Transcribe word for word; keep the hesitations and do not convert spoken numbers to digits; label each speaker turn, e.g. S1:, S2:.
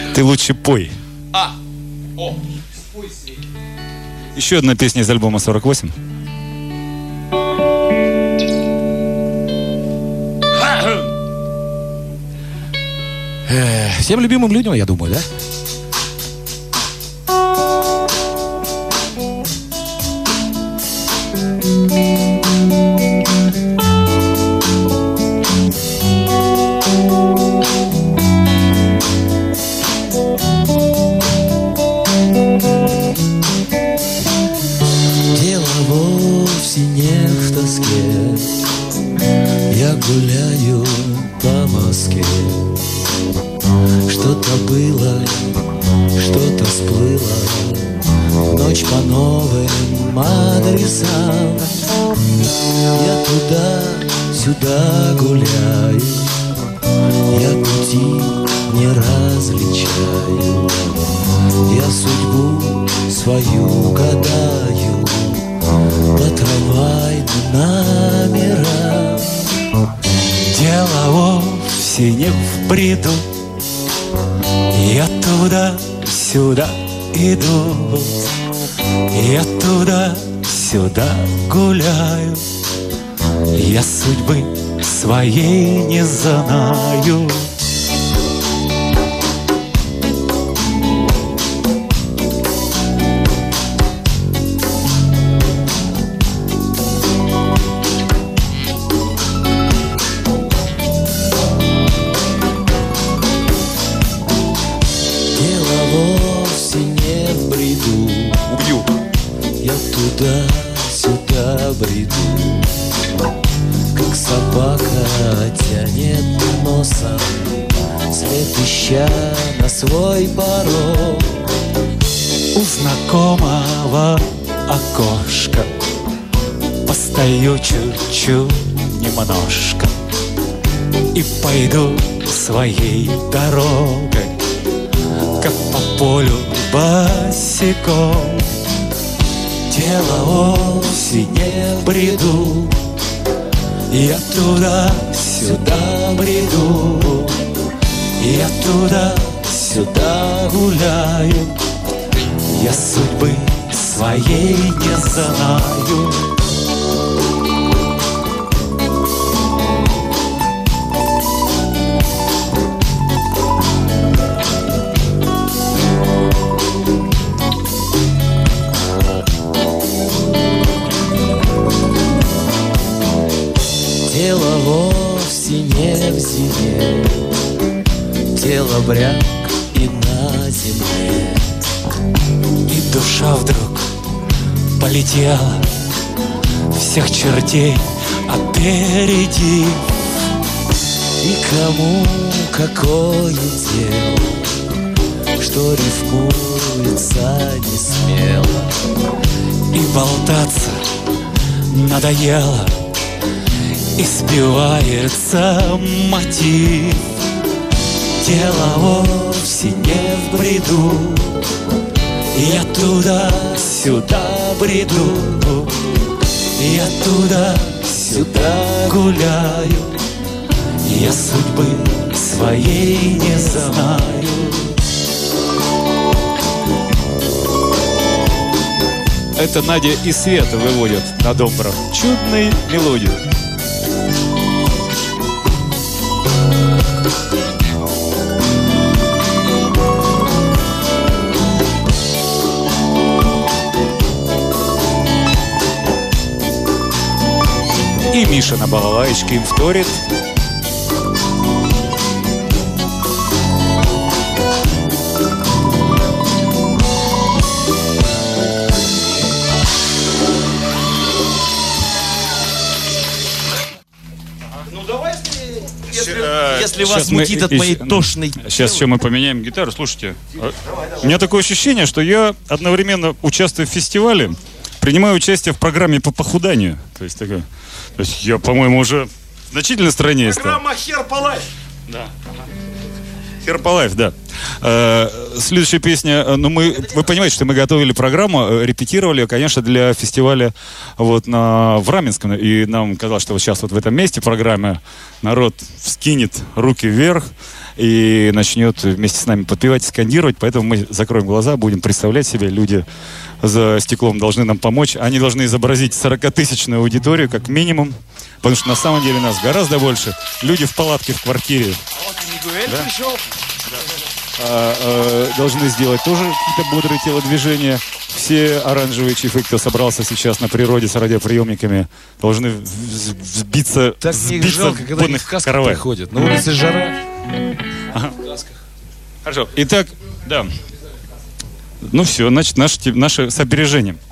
S1: Ты лучше пой.
S2: А, о, спой, Свет.
S1: Еще одна песня из альбома сорок восемь.
S2: Всем любимым людям, я думаю, да?
S3: Дело вовсе не в тоске, я гуляю по Москве. Что-то было, что-то сплыло, ночь по новым адресам. Я туда-сюда гуляю, я пути не различаю. Я судьбу свою гадаю по трамвайным номерам.
S1: Дело вовсе не в бреду, я туда-сюда иду, я туда-сюда гуляю, я судьбы своей не знаю.
S3: Туда-сюда бреду, как собака тянет носом, след ища на свой порог.
S1: У знакомого окошка постою чуть-чуть немножко и пойду своей дорогой, как по полю босиком. Дело вовсе не в бреду, я туда-сюда бреду, я туда-сюда гуляю, я судьбы своей не знаю.
S3: Дело вовсе не в зиме, дело бряк и на земле.
S1: И душа вдруг полетела, всех чертей опередив.
S3: И кому какое дело, что рифмуется не смело.
S1: И болтаться надоело, и сбивается мотив. Дело вовсе не в бреду, я туда-сюда бреду, я туда-сюда гуляю, я судьбы своей не знаю. Это Надя и Света выводят на домбрах чудной мелодию. И Миша на балалайчике им вторит.
S2: Ну давай, если, если
S1: Сейчас
S2: вас смутит
S1: мы,
S2: от моей
S1: и,
S2: тошной...
S1: Сейчас еще мы поменяем гитару. Слушайте, давай, давай. У меня такое ощущение, что я одновременно участвую в фестивале, принимаю участие в программе по похуданию. То есть, такое, то есть я, по-моему, уже значительно стройнее стал.
S2: Программа Herbalife.
S1: Да. Herbalife, да. Э, следующая песня. Ну, мы, вы понимаете, что мы готовили программу, репетировали, конечно, для фестиваля вот на, в Раменском. И нам казалось, что вот сейчас вот в этом месте в программе народ вскинет руки вверх и начнет вместе с нами подпевать, скандировать. Поэтому мы закроем глаза, будем представлять себе, люди за стеклом должны нам помочь. Они должны изобразить сорокатысячную аудиторию, как минимум. Потому что на самом деле нас гораздо больше. Люди в палатке, в квартире. Да? А, а, должны сделать тоже какие-то бодрые телодвижения. Все оранжевые чифы, кто собрался сейчас на природе с радиоприемниками, должны взбиться,
S2: так
S1: взбиться
S2: жалко,
S1: в
S2: когда они
S1: водных
S2: в касках
S1: каравай.
S2: приходят. На улице жара.
S1: Ага. Хорошо. Итак, да. Ну все, значит, наше, наше с опережением.